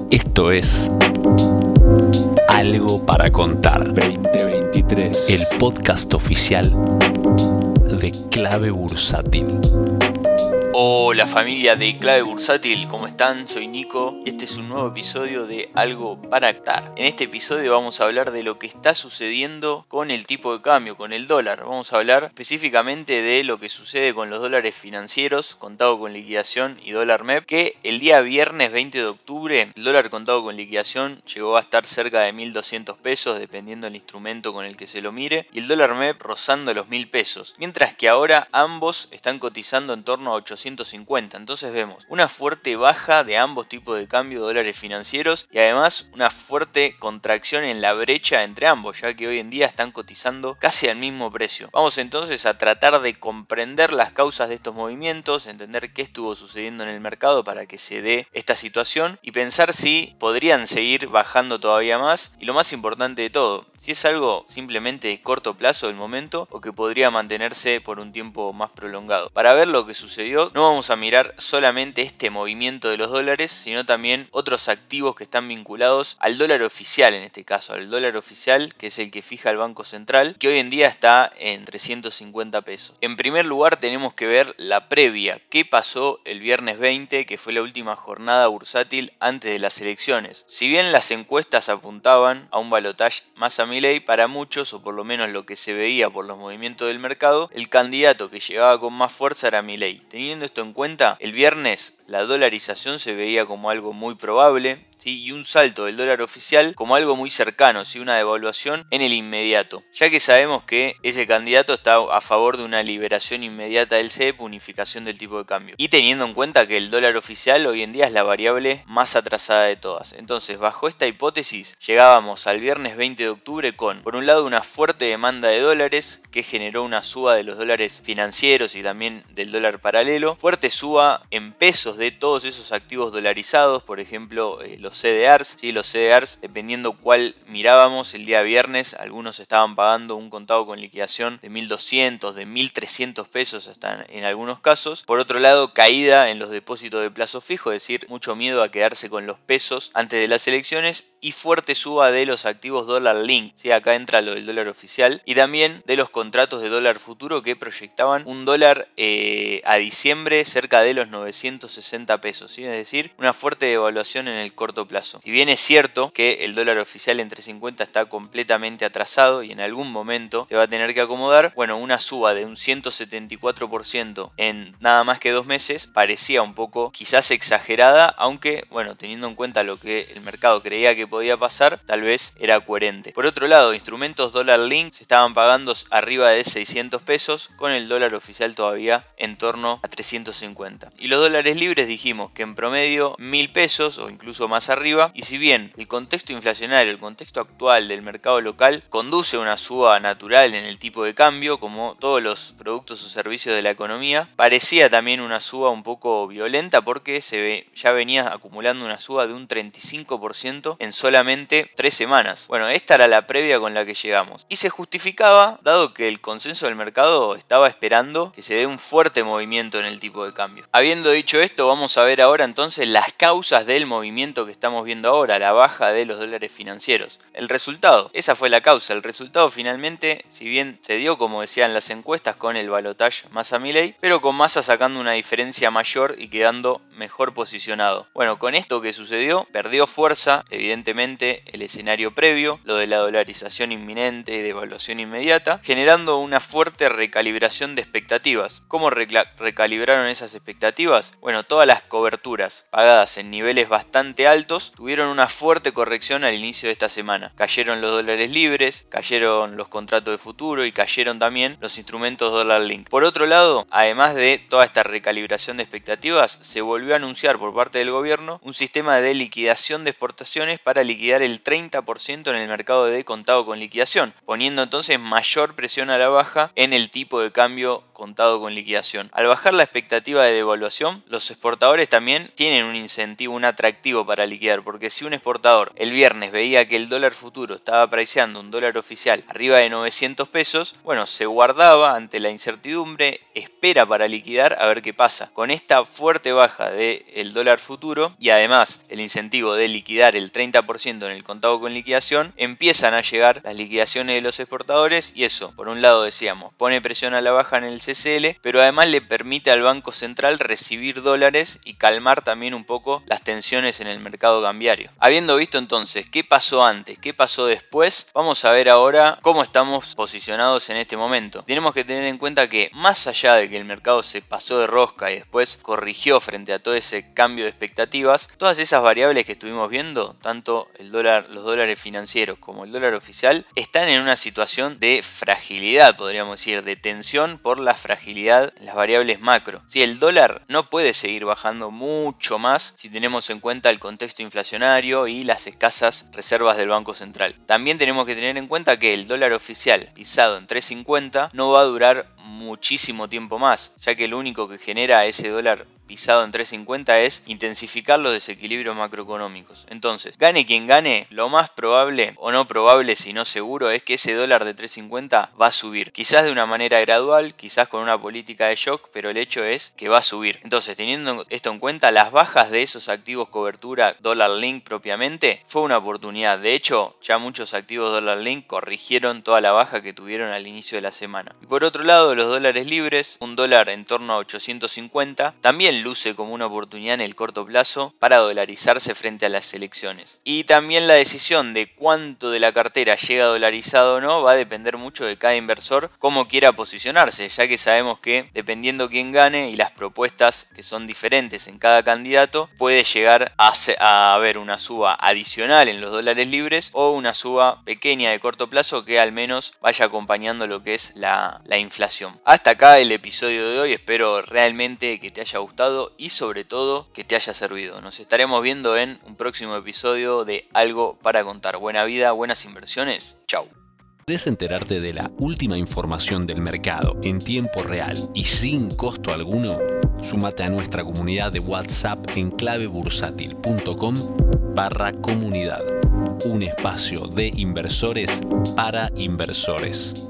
Esto es Algo para Contar 2023, el podcast oficial de Clave Bursátil. Hola familia de Clave Bursátil, ¿cómo están? Soy Nico y este es un nuevo episodio de Algo para Contar. En este episodio vamos a hablar de lo que está sucediendo con el tipo de cambio, con el dólar. Vamos a hablar específicamente de lo que sucede con los dólares financieros, contado con liquidación y dólar MEP, que el día viernes 20 de octubre el dólar contado con liquidación llegó a estar cerca de 1.200 pesos, dependiendo del instrumento con el que se lo mire, y el dólar MEP rozando los 1.000 pesos, mientras que ahora ambos están cotizando en torno a 850. Entonces vemos una fuerte baja de ambos tipos de cambio, dólares financieros, y además una fuerte contracción en la brecha entre ambos, ya que hoy en día están cotizando casi al mismo precio. Vamos entonces a tratar de comprender las causas de estos movimientos, entender qué estuvo sucediendo en el mercado para que se dé esta situación y pensar si podrían seguir bajando todavía más, y lo más importante de todo, si es algo simplemente de corto plazo del momento o que podría mantenerse por un tiempo más prolongado. Para ver lo que sucedió, no vamos a mirar solamente este movimiento de los dólares, sino también otros activos que están vinculados al dólar oficial, en este caso, al dólar oficial, que es el que fija el Banco Central, que hoy en día está en 350 pesos. En primer lugar tenemos que ver la previa, qué pasó el viernes 20, que fue la última jornada bursátil antes de las elecciones. Si bien las encuestas apuntaban a un balotaje más a Milei, para muchos, o por lo menos lo que se veía por los movimientos del mercado, el candidato que llegaba con más fuerza era Milei. Teniendo esto en cuenta, el viernes la dolarización se veía como algo muy probable, ¿sí? Y un salto del dólar oficial como algo muy cercano, ¿sí? Una devaluación en el inmediato, ya que sabemos que ese candidato está a favor de una liberación inmediata del CEP, unificación del tipo de cambio, y teniendo en cuenta que el dólar oficial hoy en día es la variable más atrasada de todas. Entonces, bajo esta hipótesis, llegábamos al viernes 20 de octubre con, por un lado, una fuerte demanda de dólares que generó una suba de los dólares financieros y también del dólar paralelo, fuerte suba en pesos de todos esos activos dolarizados, por ejemplo los CDRs, ¿sí? Los CDRs, dependiendo cuál mirábamos, el día viernes algunos estaban pagando un contado con liquidación de 1.200, de 1.300 pesos hasta en algunos casos. Por otro lado, caída en los depósitos de plazo fijo, es decir, mucho miedo a quedarse con los pesos antes de las elecciones, y fuerte suba de los activos dólar link, ¿sí? Acá entra lo del dólar oficial, y también de los contratos de dólar futuro que proyectaban un dólar a diciembre cerca de los 960 pesos, ¿sí? Es decir, una fuerte devaluación en el corto plazo. Si bien es cierto que el dólar oficial en 350 está completamente atrasado y en algún momento se va a tener que acomodar, bueno, una suba de un 174% en nada más que 2 meses parecía un poco quizás exagerada, aunque bueno, teniendo en cuenta lo que el mercado creía que podía pasar, tal vez era coherente. Por otro lado, instrumentos dólar link se estaban pagando arriba de 600 pesos, con el dólar oficial todavía en torno a 350. Y los dólares libres dijimos que en promedio 1.000 pesos o incluso más arriba, y si bien el contexto inflacionario, el contexto actual del mercado local conduce a una suba natural en el tipo de cambio, como todos los productos o servicios de la economía, parecía también una suba un poco violenta porque ya venía acumulando una suba de un 35% en solamente 3 semanas. Bueno, esta era la previa con la que llegamos, y se justificaba dado que el consenso del mercado estaba esperando que se dé un fuerte movimiento en el tipo de cambio. Habiendo dicho esto, vamos a ver ahora entonces las causas del movimiento que estamos viendo ahora, la baja de los dólares financieros. El resultado, esa fue la causa. El resultado finalmente, si bien se dio como decían las encuestas con el balotaje Massa Milei, pero con Massa sacando una diferencia mayor y quedando mejor posicionado. Bueno, con esto que sucedió, perdió fuerza evidentemente el escenario previo, lo de la dolarización inminente y devaluación inmediata, generando una fuerte recalibración de expectativas. ¿Cómo recalibraron esas expectativas? Bueno, todas las coberturas pagadas en niveles bastante altos tuvieron una fuerte corrección al inicio de esta semana. Cayeron los dólares libres, cayeron los contratos de futuro y cayeron también los instrumentos dólar link. Por otro lado, además de toda esta recalibración de expectativas, se volvió a anunciar por parte del gobierno un sistema de liquidación de exportaciones para a liquidar el 30% en el mercado de contado con liquidación, poniendo entonces mayor presión a la baja en el tipo de cambio contado con liquidación. Al bajar la expectativa de devaluación, los exportadores también tienen un incentivo, un atractivo para liquidar, porque si un exportador el viernes veía que el dólar futuro estaba priceando un dólar oficial arriba de 900 pesos, bueno, se guardaba ante la incertidumbre, espera para liquidar a ver qué pasa. Con esta fuerte baja del dólar futuro y además el incentivo de liquidar el 30% en el contado con liquidación, empiezan a llegar las liquidaciones de los exportadores y eso, por un lado decíamos, pone presión a la baja en el CCL, pero además le permite al Banco Central recibir dólares y calmar también un poco las tensiones en el mercado cambiario. Habiendo visto entonces qué pasó antes, qué pasó después, vamos a ver ahora cómo estamos posicionados en este momento. Tenemos que tener en cuenta que más allá de que el mercado se pasó de rosca y después corrigió frente a todo ese cambio de expectativas, todas esas variables que estuvimos viendo, tanto el dólar, los dólares financieros como el dólar oficial, están en una situación de fragilidad, podríamos decir, de tensión por la fragilidad en las variables macro. Si el dólar no puede seguir bajando mucho más si tenemos en cuenta el contexto inflacionario y las escasas reservas del Banco Central. También tenemos que tener en cuenta que el dólar oficial pisado en 3.50 no va a durar muchísimo tiempo más, ya que lo único que genera ese dólar pisado en 3.50 es intensificar los desequilibrios macroeconómicos. Entonces, gane quien gane, lo más probable, o no probable sino seguro, es que ese dólar de 3.50 va a subir. Quizás de una manera gradual, quizás con una política de shock, pero el hecho es que va a subir. Entonces, teniendo esto en cuenta, las bajas de esos activos cobertura dólar link propiamente fue una oportunidad. De hecho, ya muchos activos dólar link corrigieron toda la baja que tuvieron al inicio de la semana. Y por otro lado, los dólares libres, un dólar en torno a 850, también luce como una oportunidad en el corto plazo para dolarizarse frente a las elecciones. Y también la decisión de cuánto de la cartera llega dolarizado o no va a depender mucho de cada inversor cómo quiera posicionarse, ya que sabemos que dependiendo quién gane y las propuestas que son diferentes en cada candidato, puede llegar a haber una suba adicional en los dólares libres o una suba pequeña de corto plazo que al menos vaya acompañando lo que es la inflación. Hasta acá el episodio de hoy, espero realmente que te haya gustado y sobre todo que te haya servido. Nos estaremos viendo en un próximo episodio de Algo para Contar. Buena vida, buenas inversiones. Chau. ¿Querés enterarte de la última información del mercado en tiempo real y sin costo alguno? Súmate a nuestra comunidad de WhatsApp en clavebursátil.com/comunidad. Un espacio de inversores para inversores.